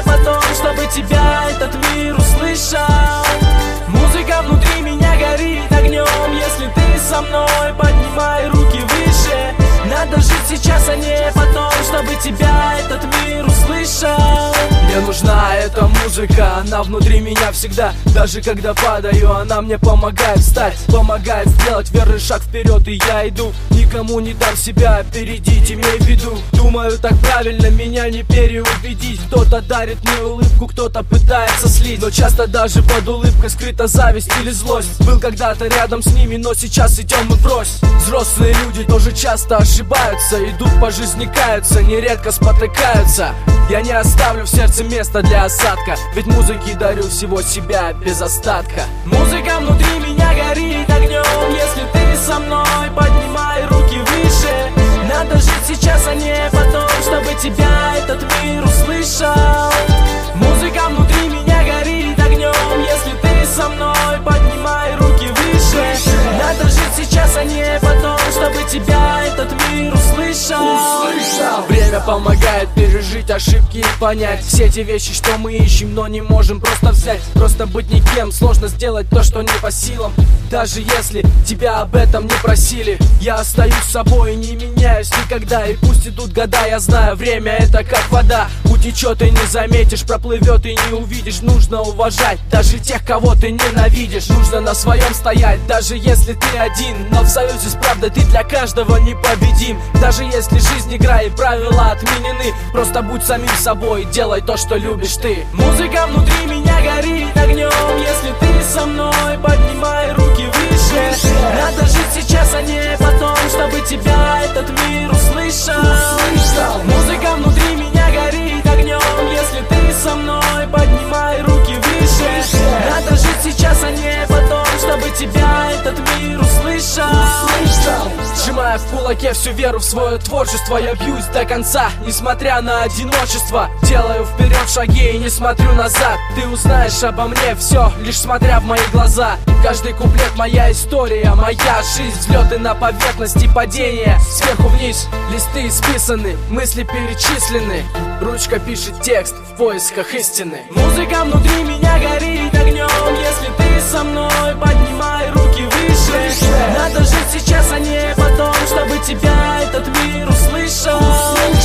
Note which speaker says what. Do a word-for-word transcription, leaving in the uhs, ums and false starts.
Speaker 1: потом, чтобы тебя этот мир услышал. Музыка внутри меня горит огнем. Если ты со мной, поднимай руки выше. Надо жить сейчас, а не потом, чтобы тебя этот мир услышал. Мне нужна эта музыка, она внутри меня всегда. Даже когда падаю, она мне помогает встать, помогает сделать верный шаг вперед, и я иду. Никому не дам себя опередить, имей в виду. Думаю, так правильно, меня не переубедить. Кто-то дарит мне улыбку, кто-то пытается слить, но часто даже под улыбкой скрыта зависть или злость. Был когда-то рядом с ними, но сейчас идем мы врозь. Взрослые люди тоже часто ошибаются, идут по жизни, каются, нередко спотыкаются. Я не оставлю в сердце места для осадка, ведь музыке дарю всего себя без остатка. Музыка внутри меня горит огнем. Если ты со мной, поднимай руки выше. Надо жить сейчас, а не потом, чтобы тебя этот мир услышал. Музыка внутри меня горит огнем. Если ты со мной, поднимай руки выше. Надо жить сейчас, а не потом, чтобы тебя этот мир услышал. Время помогает пережить ошибки и понять все те вещи, что мы ищем, но не можем просто взять. Просто быть никем, сложно сделать то, что не по силам. Даже если тебя об этом не просили, я остаюсь собой и не меняюсь никогда. И пусть идут года, я знаю, время это как вода. Утечет и не заметишь, проплывет и не увидишь. Нужно уважать даже тех, кого ты ненавидишь. Нужно на своем стоять, даже если ты один. Но в союзе с правдой ты для каждого непобедим. Даже если жизнь, игра и правила отменены, просто будь самим собой, делай то, что любишь ты. Музыка внутри меня горит огнем. Если ты со мной, поднимай руки выше. Надо жить сейчас, а не потом, чтобы тебя этот мир услышал. Музыка внутри меня горит огнем. Если ты со мной, поднимай руки выше. Надо жить сейчас, а не потом, чтобы тебя этот мир услышал. Сжимая в кулаке всю веру в свое творчество, я бьюсь до конца, несмотря на одиночество. Делаю вперед шаги и не смотрю назад. Ты узнаешь обо мне все, лишь смотря в мои глаза. Каждый куплет моя история, моя жизнь. Взлеты на поверхности, падения сверху вниз. Листы исписаны, мысли перечислены. Ручка пишет текст в поисках истины. Музыка внутри меня горит огнем. Если ты со мной, поднимай руки выше. Надо жить сейчас, а не потом, чтобы тебя этот мир услышал.